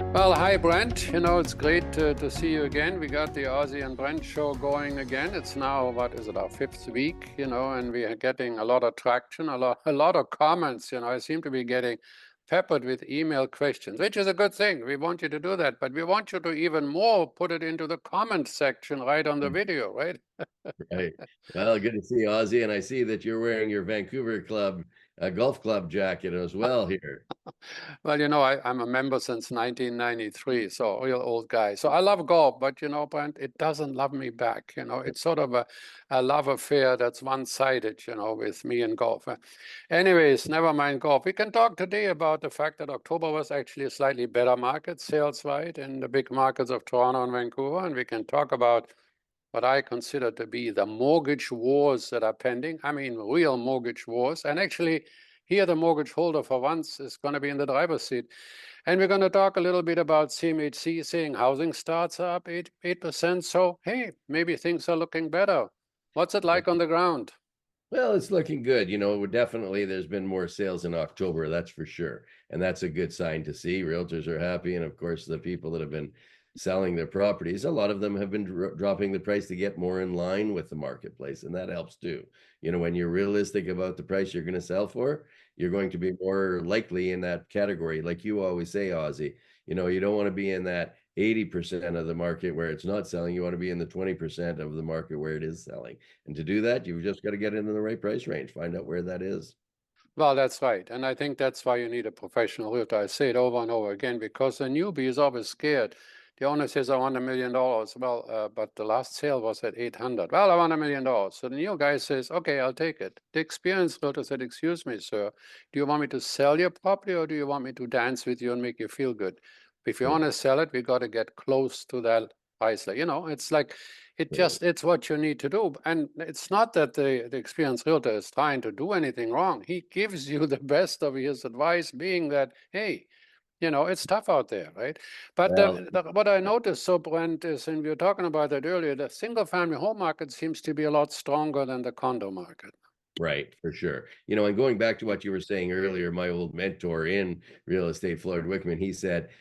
Well, hi, Brent. It's great to see you again. We got the Ozzy and Brent show going again. It's now, what is it, our fifth week, and we are getting a lot of traction, a lot of comments. I seem to be getting peppered with email questions, which is a good thing. We want you to do that, but we want you to even more put it into the comment section right on the video, right? Right. Well, good to see you, Ozzy. And I see that you're wearing your Vancouver Club golf club jacket as well here. Well, I'm a member since 1993, so a real old guy. So I love golf, but Brent, it doesn't love me back. It's sort of a love affair that's one-sided, with me and golf. Anyways, never mind golf. We can talk today about the fact that October was actually a slightly better market sales-wise in the big markets of Toronto and Vancouver, and we can talk about what I consider to be the mortgage wars that are pending. I mean, real mortgage wars. And actually, here the mortgage holder for once is going to be in the driver's seat. And we're going to talk a little bit about CMHC saying housing starts are up 8%. So, hey, maybe things are looking better. What's it like on the ground? Well, it's looking good. Definitely there's been more sales in October, that's for sure. And that's a good sign to see. Realtors are happy. And of course, the people that have been selling their properties, a lot of them have been dropping the price to get more in line with the marketplace. And that helps too. When you're realistic about the price you're going to sell for, you're going to be more likely in that category. Like you always say, Ozzy, you don't want to be in that 80% of the market where it's not selling. You want to be in the 20% of the market where it is selling. And to do that, you've just got to get into the right price range, find out where that is. Well, that's right. And I think that's why you need a professional realtor. I say it over and over again because the newbie is always scared. The owner says, I want $1 million. Well, but the last sale was at 800. Well, I want $1 million. So the new guy says, okay, I'll take it. The experienced realtor said, excuse me, sir, do you want me to sell your property or do you want me to dance with you and make you feel good? If you want to sell it, we got to get close to that price. It's like it's what you need to do. And it's not that the experienced realtor is trying to do anything wrong. He gives you the best of his advice, being that, hey, it's tough out there, right? But Well, what I noticed, so Brent, is, and we were talking about that earlier, the single family home market seems to be a lot stronger than the condo market. right, for sure. And going back to what you were saying earlier, my old mentor in real estate, Floyd Wickman, he said,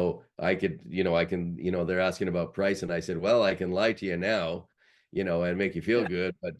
they're asking about price. And I said, well, I can lie to you now, and make you feel good. But,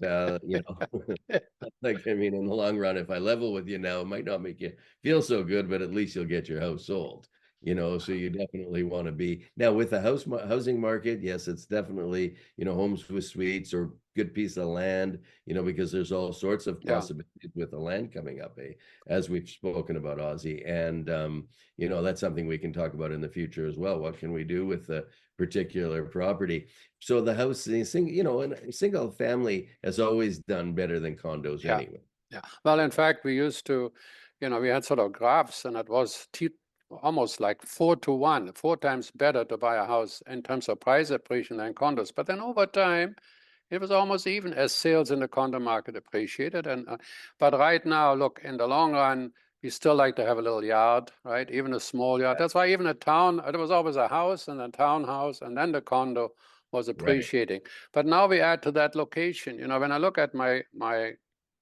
like, I mean, in the long run, if I level with you now, it might not make you feel so good, but at least you'll get your house sold. So you definitely want to be now with the housing market. Yes, it's definitely, homes with suites or good piece of land, because there's all sorts of Yeah. possibilities with the land coming up, as we've spoken about, Ozzy. And, that's something we can talk about in the future as well. What can we do with the particular property? So the house, and single family has always done better than condos Yeah. anyway. Yeah. Well, in fact, we used to, we had sort of graphs, and it was almost like 4 to 1, 4 times better to buy a house in terms of price appreciation than condos. But then over time, it was almost even as sales in the condo market appreciated. And but right now, look, in the long run, we still like to have a little yard, right? Even a small yard. That's why even a town, there was always a house and a townhouse, and then the condo was Right. appreciating. But now we add to that location. When I look at my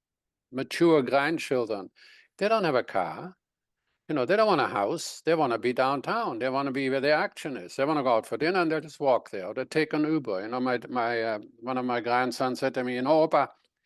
mature grandchildren, they don't have a car. They don't want a house. They want to be downtown. They want to be where the action is. They want to go out for dinner and they just walk there or they take an Uber. My one of my grandsons said to me, Opa,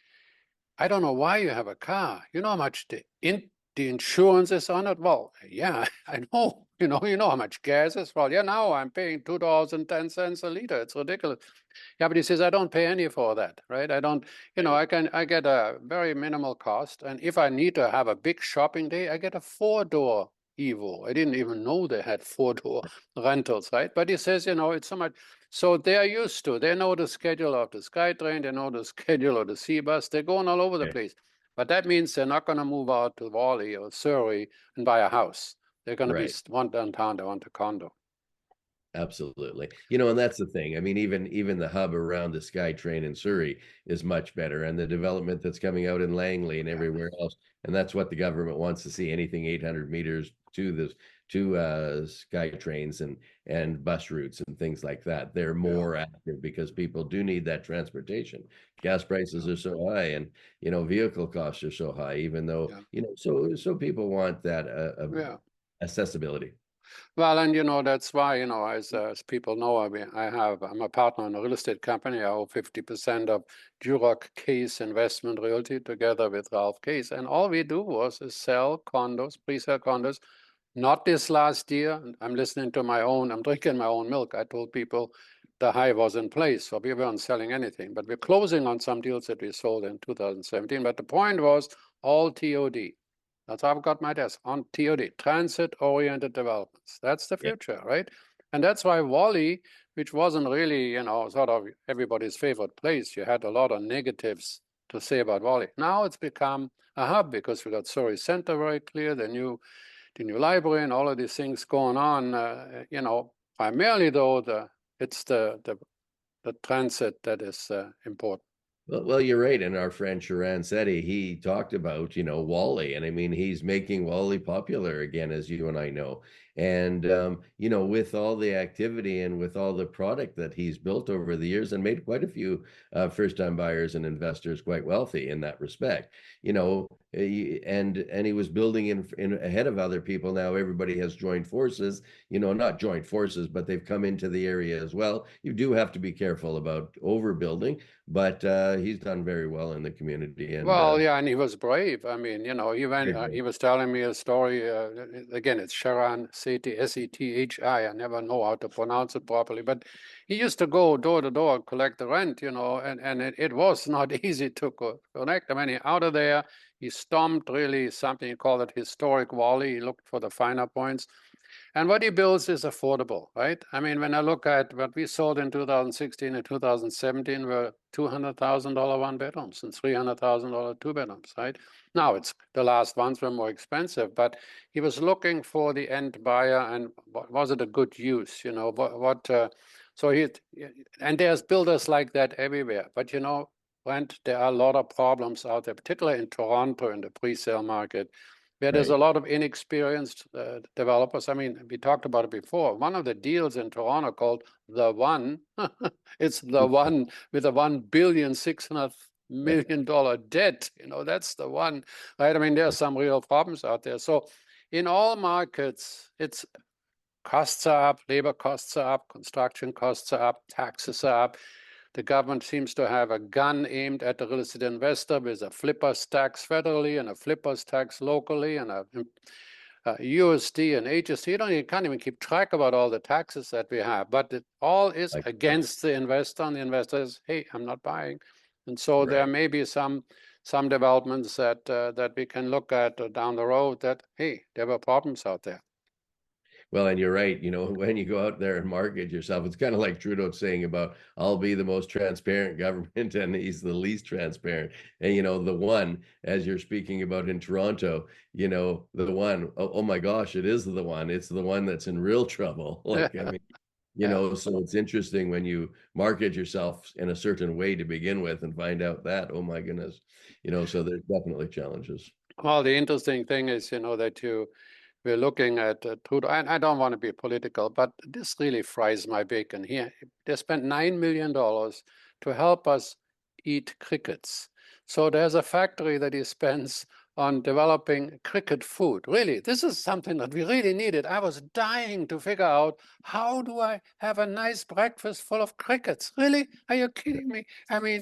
I don't know why you have a car. You know how much the insurance is on it? Well, yeah, I know. You know how much gas is? Well, yeah, now I'm paying $2.10 a liter. It's ridiculous. Yeah, but he says I don't pay any for that, right? I don't, I get a very minimal cost. And if I need to have a big shopping day, I get a four-door Evo. I didn't even know they had four-door rentals, right? But he says, it's so much. So they are used to, they know the schedule of the SkyTrain, they know the schedule of the Seabus. They're going all over the Okay. place. But that means they're not going to move out to Raleigh or Surrey and buy a house. They're going to be Right. one downtown, they want a condo. Absolutely. And that's the thing. I mean, even the hub around the SkyTrain in Surrey is much better, and the development that's coming out in Langley and Yeah. everywhere else. And that's what the government wants to see, anything 800 meters to this to SkyTrains and bus routes and things like that. They're Yeah. more active because people do need that transportation. Gas prices are so high, and vehicle costs are so high, even though, Yeah. so people want that Yeah. accessibility. Well, and that's why, as people know, I'm a partner in a real estate company. I own 50% of Duroc Case Investment Realty together with Ralph Case. And all we do is sell condos, pre-sale condos. Not this last year. I'm drinking my own milk. I told people the high was in place, so we weren't selling anything. But we're closing on some deals that we sold in 2017. But the point was all TOD. That's how I've got my desk on TOD, transit-oriented developments. That's the future, right? And that's why Wally, which wasn't really, sort of everybody's favorite place, you had a lot of negatives to say about Wally. Now it's become a hub because we got Surrey Center very clear, the new library, and all of these things going on. Primarily though, it's the transit that is important. Well, you're right. And our friend Sharan Sethi, he talked about, Wally. And I mean, he's making Wally popular again, as you and I know. And, with all the activity and with all the product that he's built over the years and made quite a few first-time buyers and investors quite wealthy in that respect, and he was building in ahead of other people. Now everybody has joined forces, not joined forces, but they've come into the area as well. You do have to be careful about overbuilding, but he's done very well in the community. And well, yeah, and he was brave. I mean, he went. He was telling me a story. Again, it's Sharan Sethi, Sethi. I never know how to pronounce it properly, but he used to go door to door collect the rent. And it was not easy to connect. I mean, out of there, he stomped really something. He called it historic Wally. He looked for the finer points. And what he builds is affordable, right? I mean, when I look at what we sold in 2016 and 2017 were $200,000 one bedrooms and $300,000 two bedrooms, right? Now it's the last ones were more expensive, but he was looking for the end buyer, and was it a good use? And there's builders like that everywhere, but Brent, there are a lot of problems out there, particularly in Toronto in the pre-sale market, where there's a lot of inexperienced developers. I mean, we talked about it before. One of the deals in Toronto called The One, it's The One with a $1,600,000,000 debt. That's the one, right? I mean, there are some real problems out there. So in all markets, it's costs are up, labor costs are up, construction costs are up, taxes are up. The government seems to have a gun aimed at the real estate investor with a flippers tax federally and a flippers tax locally and a USD and HST. You can't even keep track about all the taxes that we have, but it all is against the investor, and the investor is, hey, I'm not buying. And so there may be some developments that we can look at down the road that, hey, there were problems out there. Well, and you're right. When you go out there and market yourself, it's kind of like Trudeau saying about, I'll be the most transparent government, and he's the least transparent. And, the one, as you're speaking about in Toronto, the one, oh my gosh, it is the one. It's the one that's in real trouble. Like, I mean, so it's interesting when you market yourself in a certain way to begin with and find out that, oh my goodness, so there's definitely challenges. Well, the interesting thing is, that we're looking at Trudeau, and I don't want to be political, but this really fries my bacon here. They spent $9 million to help us eat crickets. So there's a factory that he spends on developing cricket food. Really, this is something that we really needed. I was dying to figure out, how do I have a nice breakfast full of crickets? Really? Are you kidding me? I mean,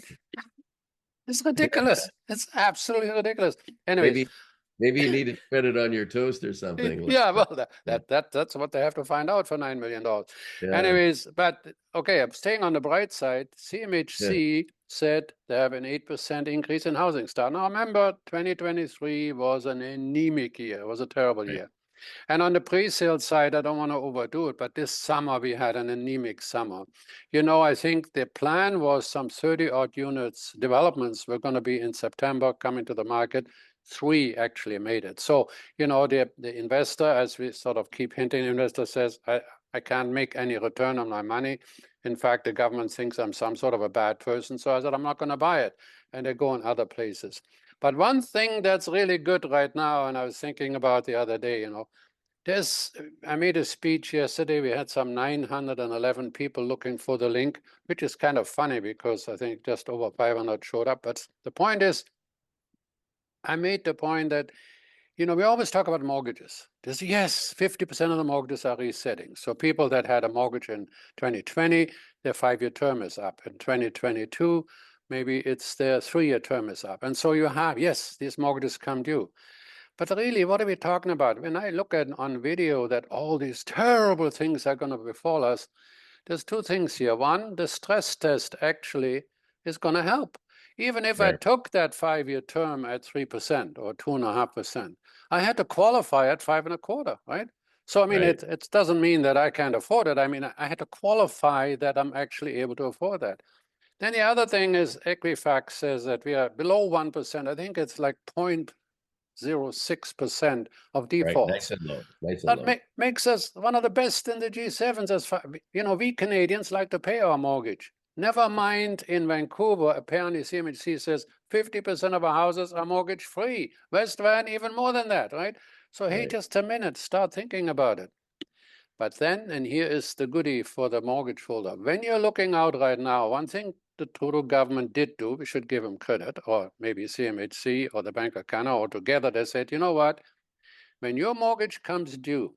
it's ridiculous. It's absolutely ridiculous. Anyways. Maybe you need to spread it on your toast or something. Yeah, well, that's what they have to find out for $9 million. Yeah. Anyways, but okay, I'm staying on the bright side. CMHC said they have an 8% increase in housing start. Now, remember, 2023 was an anemic year. It was a terrible year. And on the pre-sale side, I don't want to overdo it, but this summer we had an anemic summer. I think the plan was some 30-odd units developments were going to be in September coming to the market. 3 actually made it. So, the investor, as we sort of keep hinting, investor says, I can't make any return on my money. In fact, the government thinks I'm some sort of a bad person. So I said, I'm not going to buy it. And they go in other places. But one thing that's really good right now, and I was thinking about the other day, I made a speech yesterday. We had some 911 people looking for the link, which is kind of funny because I think just over 500 showed up. But the point is, I made the point that You know, we always talk about mortgages. Yes, 50% of the mortgages are resetting. So people that had a mortgage in 2020, their 5-year term is up. In 2022, maybe it's their 3-year term is up. And so you have, yes, these mortgages come due. But really, what are we talking about? When I look at on video that all these terrible things are going to befall us, there's two things here. One, the stress test actually is going to help. Even if I Right. took that 5-year term at 3% or 2.5%, I had to qualify at 5.25%, right? So, I mean, Right. it doesn't mean that I can't afford it. I mean, I had to qualify that I'm actually able to afford that. Then the other thing is Equifax says that we are below 1%. I think it's like 0.06% of Right. Nice defaults. and low. Nice and That low. makes us one of the best in the G7s as far, you know, we Canadians like to pay our mortgage. Never mind in Vancouver, apparently CMHC says 50% of our houses are mortgage free. West Van, even more than that, right? So, hey, Right. just a minute, start thinking about it. But then, and here is the goodie for the mortgage holder. When you're looking out right now, one thing the Trudeau government did do, we should give them credit, or maybe CMHC or the Bank of Canada, or together they said, you know what? When your mortgage comes due,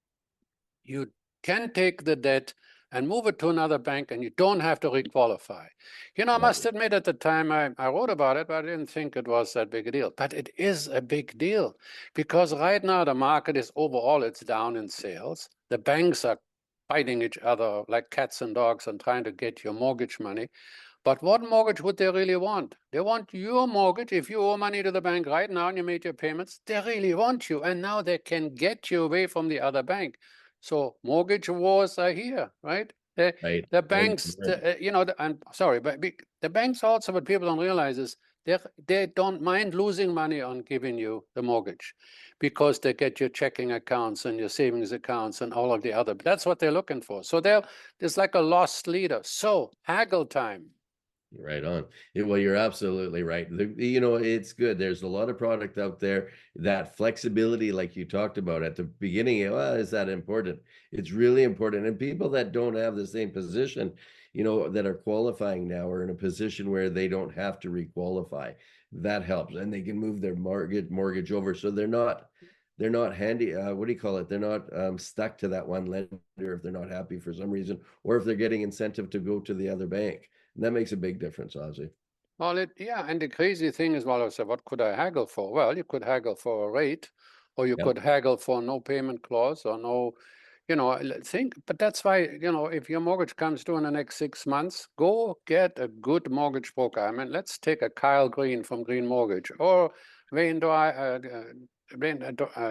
you can take the debt and move it to another bank and you don't have to requalify. You know, I must admit at the time I wrote about it, but I didn't think it was that big a deal. But it is a big deal because right now the market is overall, it's down in sales. The banks are fighting each other like cats and dogs and trying to get your mortgage money. But what mortgage would they really want? They want your mortgage. If you owe money to the bank right now and you made your payments, they really want you. And now they can get you away from the other bank. So mortgage wars are here, right? Right. The Right. banks, you know, I'm sorry, but the banks also, what people don't realize is they don't mind losing money on giving you the mortgage because they get your checking accounts and your savings accounts and all of the other. That's what they're looking for. So there's like a lost leader. So haggle time. Right on. Well, you're absolutely right. You know, it's good. There's a lot of product out there. That flexibility, like you talked about at the beginning, well, is that important? It's really important. And people that don't have the same position, you know, that are qualifying now are in a position where they don't have to requalify. That helps. And they can move their mortgage over. So they're not handy. What do you call it? They're not stuck to that one lender if they're not happy for some reason, or if they're getting incentive to go to the other bank. And that makes a big difference, Ozzy. Well, yeah, and the crazy thing is, well, I said, what could I haggle for? Well, you could haggle for a rate, or you Yep. could haggle for no payment clause or no, you know, think, but that's why, you know, if your mortgage comes due in the next 6 months, go get a good mortgage broker. I mean, let's take a Kyle Green from Green Mortgage or Wayne Wayne,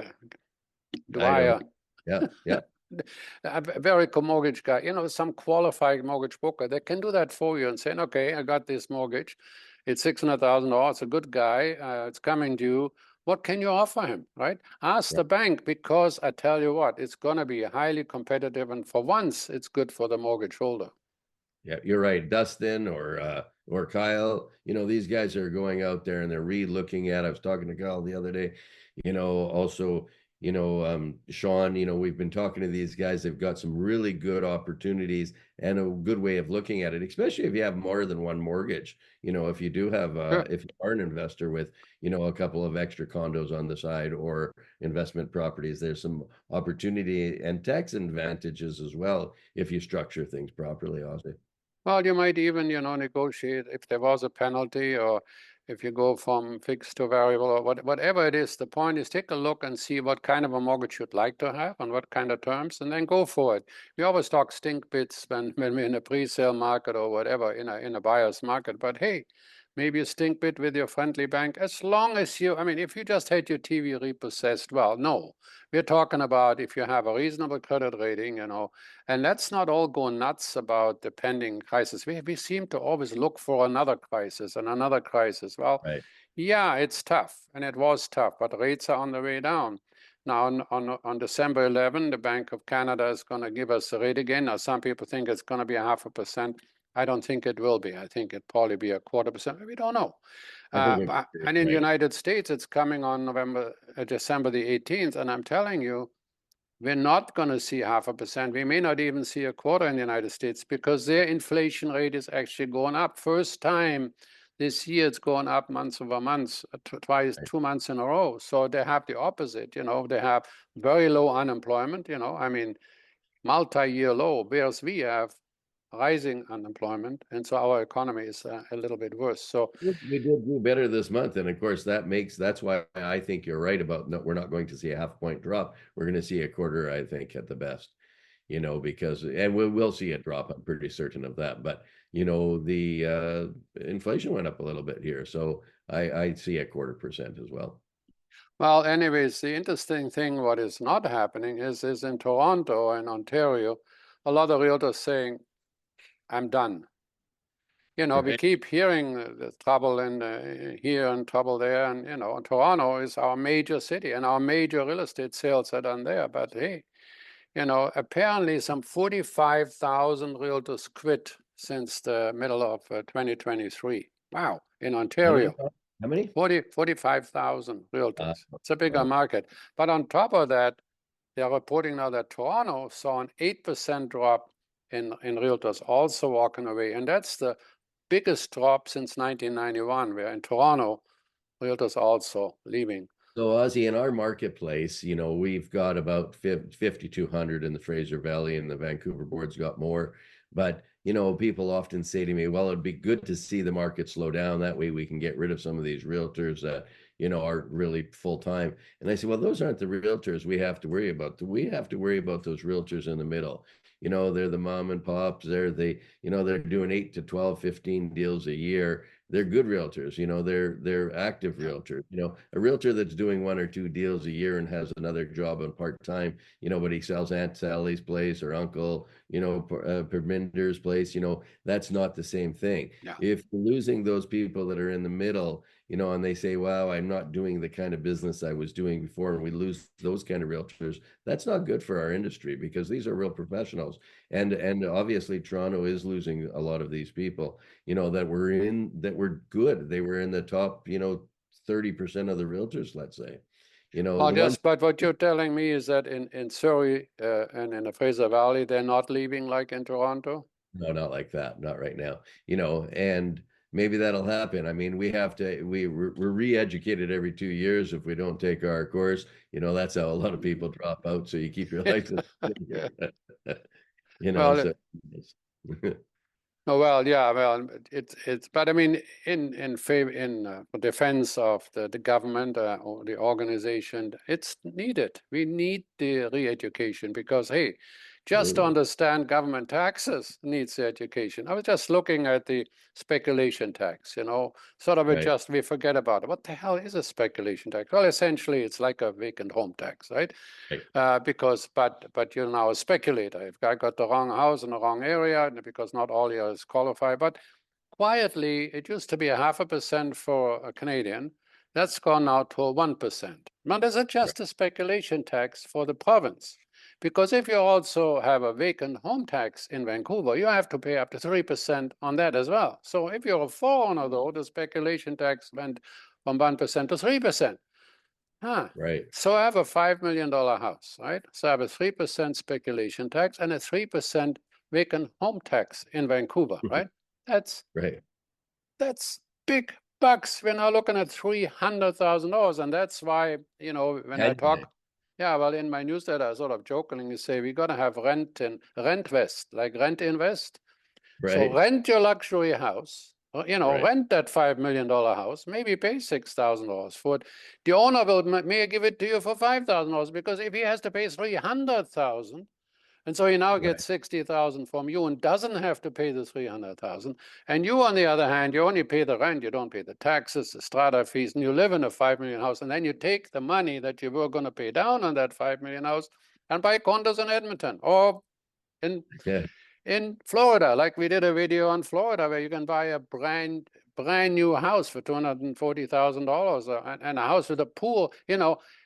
I know. Dwyer, Yeah. Yeah. a very good mortgage guy, you know, some qualified mortgage broker that can do that for you and say, okay, I got this mortgage. It's $600,000. It's a good guy. It's coming due. What can you offer him, right? Ask Yeah. the bank because I tell you what, it's going to be highly competitive. And for once, it's good for the mortgage holder. Yeah, you're right. Dustin or Kyle, you know, these guys are going out there and they're re-looking at. I was talking to Kyle the other day, you know, also, you know, Sean, you know, we've been talking to these guys. They've got some really good opportunities and a good way of looking at it, especially if you have more than one mortgage. You know, if you do have Sure. if you are an investor with, you know, a couple of extra condos on the side or investment properties, there's some opportunity and tax advantages as well if you structure things properly, Ozzy. Well, you might even, you know, negotiate if there was a penalty or if you go from fixed to variable or whatever it is. The point is take a look and see what kind of a mortgage you'd like to have and what kind of terms, and then go for it. We always talk stink bits when we're in a pre-sale market or whatever, in a buyer's market. But hey, maybe a stink bit with your friendly bank, as long as you, I mean, if you just had your TV repossessed, well, no. We're talking about if you have a reasonable credit rating, you know, and let's not all go nuts about the pending crisis. We seem to always look for another crisis and another crisis. Well, Right. yeah, it's tough, and it was tough, but rates are on the way down. Now, on December 11, the Bank of Canada is going to give us a rate again. Now, some people think it's going to be 0.5%. I don't think it will be. I think it'll probably be 0.25%. We don't know. I think it's And in the right. United States, it's coming on December the 18th. And I'm telling you, we're not going to see 0.5%. We may not even see a quarter in the United States because their inflation rate is actually going up. First time This year it's going up month over month, twice, Right. 2 months in a row. So they have the opposite, they have very low unemployment, I mean, multi-year low, whereas we have rising unemployment. And so our economy is a little bit worse. So We did do better this month, and of course that's why I think you're right about no, we're not going to see a half-point drop. We're going to see a quarter, I think, at the best. Because and we'll see a drop. I'm pretty certain of that. But the inflation went up a little bit here, so I see a 0.25% as well. well, anyways, the interesting thing, what is not happening is in Toronto and Ontario, a lot of realtors saying, I'm done. We Right. keep hearing the trouble in here and trouble there. And, Toronto is our major city and our major real estate sales are done there. But hey, apparently some 45,000 realtors quit since the middle of 2023. Wow, in How many? Ontario. How many? 45,000 realtors. It's a bigger Wow. market. But on top of that, they're reporting now that Toronto saw an 8% drop in realtors also walking away. And that's the biggest drop since 1991, where in Toronto, realtors also leaving. So Ozzy, in our marketplace, we've got about 5,200 in the Fraser Valley, and the Vancouver board's got more. But people often say to me, well, it'd be good to see the market slow down. That way we can get rid of some of these realtors that, aren't really full time. And I say, well, those aren't the realtors we have to worry about. We have to worry about those realtors in the middle. They're the mom and pops. They're they're doing 8 to 12, 15 deals a year. They're good realtors. They're active realtors. A realtor that's doing 1 or 2 deals a year and has another job on part-time, but he sells Aunt Sally's place or Uncle, Perminder's place, that's not the same thing. Yeah. If you're losing those people that are in the middle, and they say, wow, I'm not doing the kind of business I was doing before, and we lose those kind of realtors, that's not good for our industry, because these are real professionals. And obviously Toronto is losing a lot of these people, that were good. They were in the top, 30% of the realtors, let's say. But what you're telling me is that in Surrey and in the Fraser Valley, they're not leaving like in Toronto? No, not like that. Not right now. And maybe that'll happen. I mean, we're re-educated every 2 years if we don't take our course. That's how a lot of people drop out. So you keep your license. Well, So oh, well, yeah, well, but I mean, in favor, in defense of the government or the organization, it's needed. We need the re-education because, hey, just to understand government taxes needs the education. I was just looking at the speculation tax, sort of Right. we forget about it. What the hell is a speculation tax? Well, essentially, it's like a vacant home tax, right? Right. But you're now a speculator. If I got the wrong house in the wrong area, because not all areas qualify. But quietly, it used to be 0.5% for a Canadian. That's gone now to 1%. Now, there's just a speculation tax for the province. Because if you also have a vacant home tax in Vancouver, you have to pay up to 3% on that as well. So if you're a foreigner, though, the speculation tax went from 1% to 3%. Right. So I have a $5 million house, right? So I have a 3% speculation tax and a 3% vacant home tax in Vancouver, right? That's Right. big bucks. We're now looking at $300,000. And that's why, when I talk, yeah, well, in my newsletter, I sort of jokingly say, we're going to have rent West, like Rent Invest. Right. So rent your luxury house, Right. rent that $5 million house, maybe pay $6,000 for it. The owner may give it to you for $5,000 because if he has to pay $300,000, and so he now gets $60,000 from you and doesn't have to pay the $300,000. And you, on the other hand, you only pay the rent, you don't pay the taxes, the strata fees, and you live in a $5 million house. And then you take the money that you were going to pay down on that $5 million house and buy condos in Edmonton or in Florida, like we did a video on Florida where you can buy a brand new house for $240,000 and a house with a pool,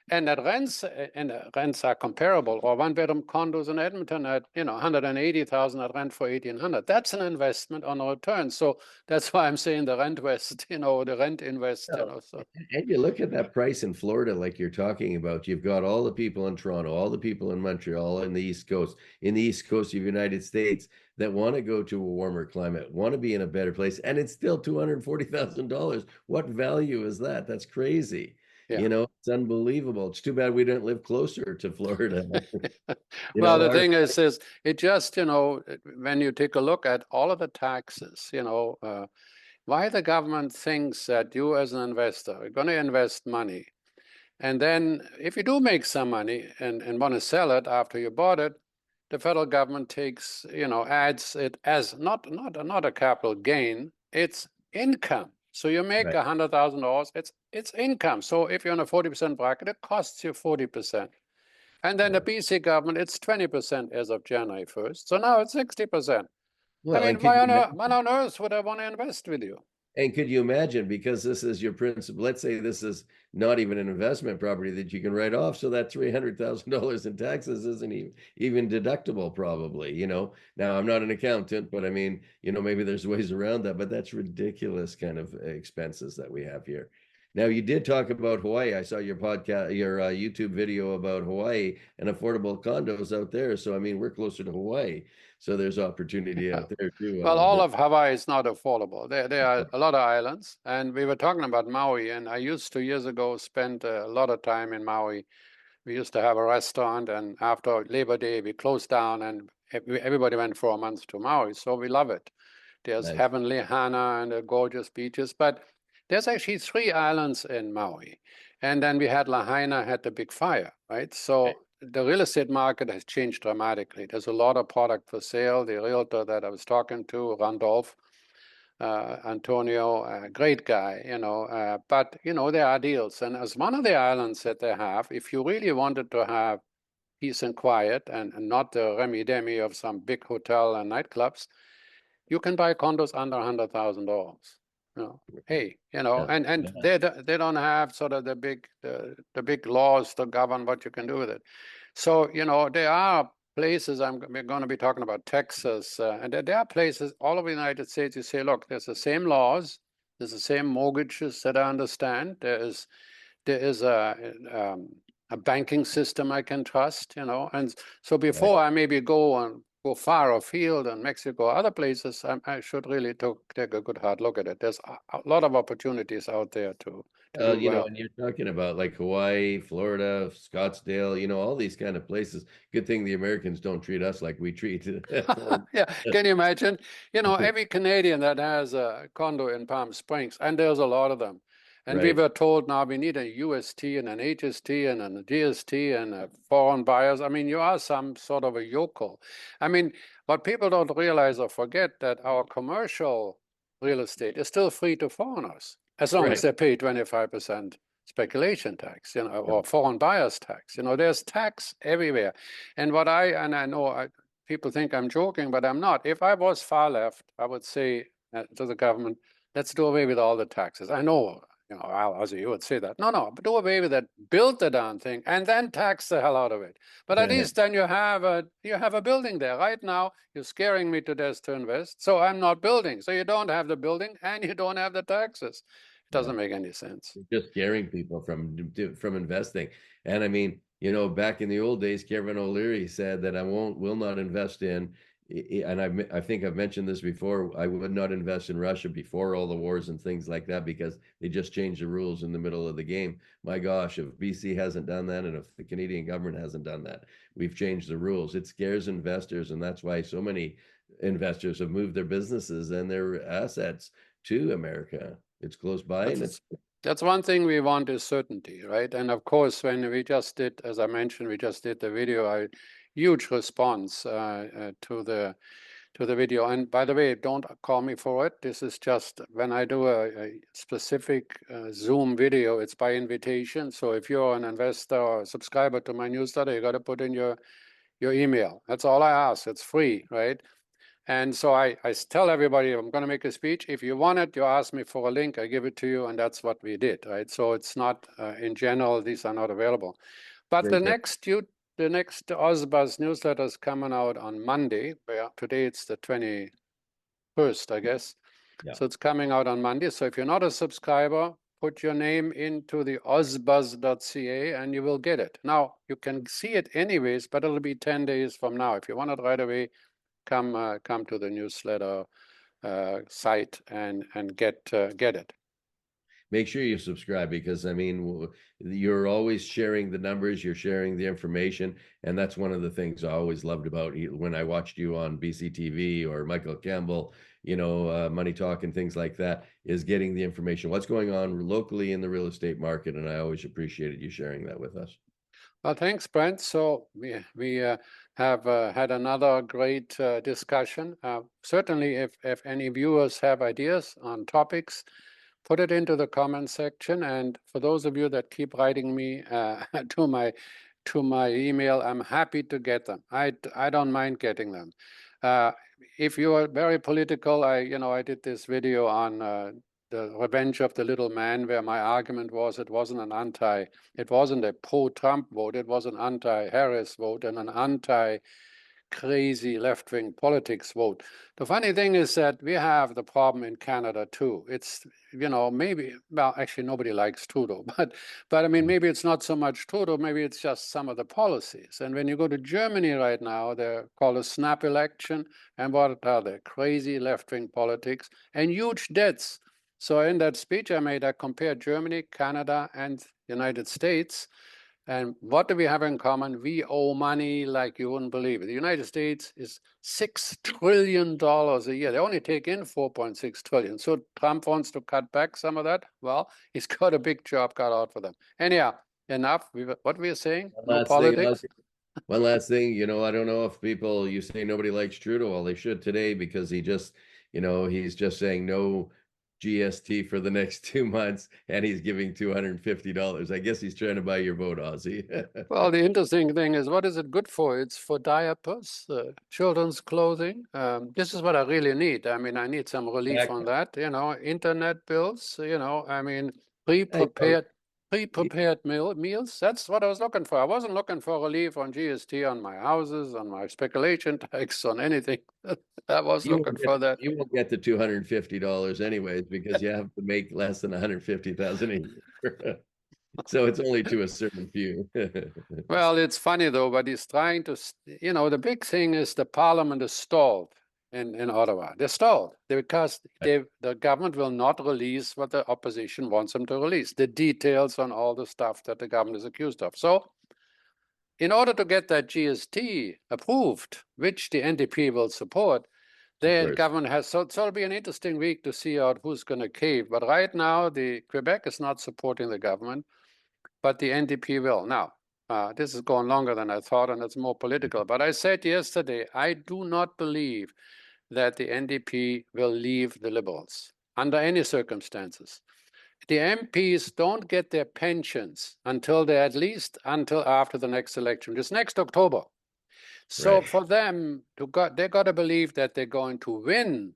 And that rents are comparable, or one-bedroom condos in Edmonton at 180,000 at rent for 1,800. That's an investment on a return. So that's why I'm saying the rent west, the rent invest, So And you look at that price in Florida, like you're talking about, you've got all the people in Toronto, all the people in Montreal, in the East Coast, in the East Coast of the United States that want to go to a warmer climate, want to be in a better place, and it's still $240,000. What value is that? That's crazy. yeah. It's unbelievable. It's too bad we don't live closer to Florida. Well, the thing is it just, when you take a look at all of the taxes, why the government thinks that you as an investor are going to invest money. And then if you do make some money and want to sell it after you bought it, the federal government takes, adds it as not a capital gain, it's income. So you make Right. $100,000, it's income. So if you're in a 40% bracket, it costs you 40%. And then the BC government, it's 20% as of January 1st. So now it's 60%. Well, I and mean, why on earth would I want to invest with you? could you imagine, because this is your principal, let's say this is not even an investment property that you can write off, so that $300,000 in taxes isn't even deductible probably. Now I'm not an accountant, but I mean, maybe there's ways around that, but that's ridiculous kind of expenses that we have here. Now, you did talk about Hawaii. I saw your podcast, your YouTube video about Hawaii and affordable condos out there. So I mean, we're closer to Hawaii, so there's opportunity out there too. Well, all of Hawaii is not affordable. There are a lot of islands, and we were talking about Maui, and I used to years ago spend a lot of time in Maui. We used to have a restaurant, and after Labor Day, we closed down, and everybody went for a month to Maui. So we love it. There's Nice. Heavenly Hana and the gorgeous beaches, but there's actually 3 islands in Maui. And then we had Lahaina had the big fire, right? So the real estate market has changed dramatically. There's a lot of product for sale. The realtor that I was talking to, Randolph, Antonio, great guy, but, there are deals. And as one of the islands that they have, if you really wanted to have peace and quiet and not the remi-demi of some big hotel and nightclubs, you can buy condos under $100,000. Hey, Yeah. and they don't have sort of the big laws to govern what you can do with it. So there are places we're going to be talking about Texas, and there are places all over the United States. You say, look, there's the same laws, there's the same mortgages that I understand. There is a banking system I can trust, and so before I maybe go far afield in Mexico, other places, I should really take a good hard look at it. There's a lot of opportunities out there to do well. And you're talking about like Hawaii, Florida, Scottsdale, all these kind of places. Good thing the Americans don't treat us like we treat. Yeah, can you imagine? Every Canadian that has a condo in Palm Springs, and there's a lot of them. And we Right. were told now we need a UST and an HST and a GST and foreign buyers. I mean, you are some sort of a yokel. I mean, what people don't realize or forget that our commercial real estate is still free to foreigners, as long as they pay 25% speculation tax, or foreign buyers tax. There's tax everywhere. And I know people think I'm joking, but I'm not. If I was far left, I would say to the government, let's do away with all the taxes. I know, Ozzy, you would say that. No, but do away with that, build the darn thing, and then tax the hell out of it. But at least then you have a building there. Right now, you're scaring me to death to invest, so I'm not building. So you don't have the building, and you don't have the taxes. It doesn't make any sense. Just scaring people from investing. And I mean, back in the old days, Kevin O'Leary said that will not invest in, and I think I've mentioned this before, I would not invest in Russia before all the wars and things like that, because they just changed the rules in the middle of the game. My gosh, if BC hasn't done that, and if the Canadian government hasn't done that, we've changed the rules. It scares investors, and that's why so many investors have moved their businesses and their assets to America. It's close by, and that's one thing we want is certainty, right? And of course, when we just did, as I mentioned, we just did the video, huge response to the video. And by the way, don't call me for it. This is just when I do a specific Zoom video, it's by invitation. So if you're an investor or a subscriber to my newsletter, you got to put in your email. That's all I ask. It's free, right? And so I tell everybody, I'm going to make a speech. If you want it, you ask me for a link, I give it to you, and that's what we did, right? So it's not, in general, these are not available. But the next OzBuzz newsletter is coming out on Monday. Today it's the 21st, I guess. Yeah. So it's coming out on Monday. So if you're not a subscriber, put your name into the ozbuzz.ca and you will get it. Now, you can see it anyways, but it'll be 10 days from now. If you want it right away, come to the newsletter site and get it. Make sure you subscribe, because I mean, you're always sharing the numbers, you're sharing the information, and that's one of the things I always loved about you when I watched you on BCTV or Michael Campbell, you know, Money Talk and things like that, is getting the information, what's going on locally in the real estate market, and I always appreciated you sharing that with us. Well, thanks, Brent. So we have had another great discussion. Certainly, if any viewers have ideas on topics, put it into the comment section. And for those of you that keep writing me to my email, I'm happy to get them. I don't mind getting them. If you are very political, I did this video on the Revenge of the Little Man, where my argument was it wasn't a pro-Trump vote, it was an anti-Harris vote and an anti-crazy left-wing politics vote. The funny thing is that we have the problem in Canada too. It's, maybe, well, actually nobody likes Trudeau, but I mean, maybe it's not so much Trudeau, maybe it's just some of the policies. And when you go to Germany right now, they're called a snap election, and what are they? Crazy left-wing politics and huge debts. So in that speech I made, I compared Germany, Canada, and United States. And what do we have in common? We owe money like you wouldn't believe it. The United States is $6 trillion a year. They only take in 4.6 trillion. So Trump wants to cut back some of that. Well, he's got a big job cut out for them. Anyhow, enough. What we are saying? No politics. One last thing, I don't know if you say nobody likes Trudeau. Well, they should today, because he just, he's just saying no GST for the next 2 months, and he's giving $250. I guess he's trying to buy your vote, Ozzy. Well, the interesting thing is, what is it good for? It's for diapers, children's clothing. This is what I really need. I mean, I need some relief on that, internet bills, I mean, pre-prepared meals. That's what I was looking for. I wasn't looking for relief on GST on my houses, on my speculation tax, on anything. I was looking for that. You won't get the $250 anyways, because you have to make less than 150,000 a year. So it's only to a certain few. Well, it's funny though, but he's trying to, the big thing is the parliament is stalled in Ottawa. They're stalled because the government will not release what the opposition wants them to release, the details on all the stuff that the government is accused of. So in order to get that GST approved, which the NDP will support, the government has, so it'll be an interesting week to see out who's going to cave. But right now, the Quebec is not supporting the government, but the NDP will. Now, this is going longer than I thought, and it's more political. But I said yesterday, I do not believe that the NDP will leave the Liberals under any circumstances. The MPs don't get their pensions until until after the next election, just next October. So for them, they got to believe that they're going to win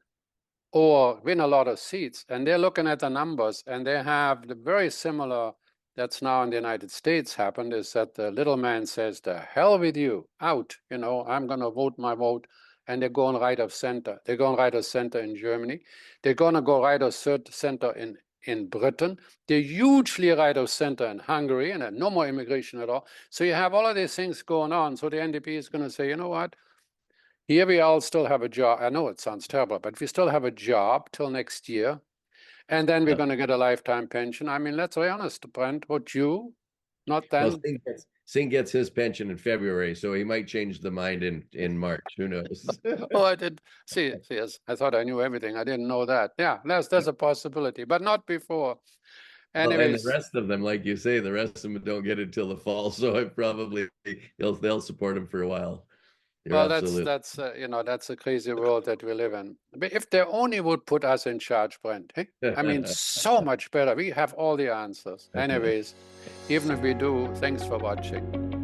or win a lot of seats. And they're looking at the numbers, and they have the very similar that's now in the United States happened, is that the little man says, the hell with you, out, I'm going to vote my vote. And they're going right of center. They're going right of center in Germany. They're going to go right of center in Britain. They're hugely right of center in Hungary, and no more immigration at all. So you have all of these things going on. So the NDP is going to say, you know what? Here we all still have a job. I know it sounds terrible, but we still have a job till next year. And then we're going to get a lifetime pension. I mean, let's be honest, Brent, would you? Not then. Well, Singh gets his pension in February, so he might change the mind in March. Who knows? Oh, I did see. Yes, I thought I knew everything. I didn't know that. Yeah, that's a possibility, but not before. Anyways, well, and the rest of them, like you say, the rest of them don't get it till the fall. So they'll support him for a while. Well, that's a crazy world that we live in. But if they only would put us in charge, Brent, I mean, so much better. We have all the answers. Anyways, even if we do, thanks for watching.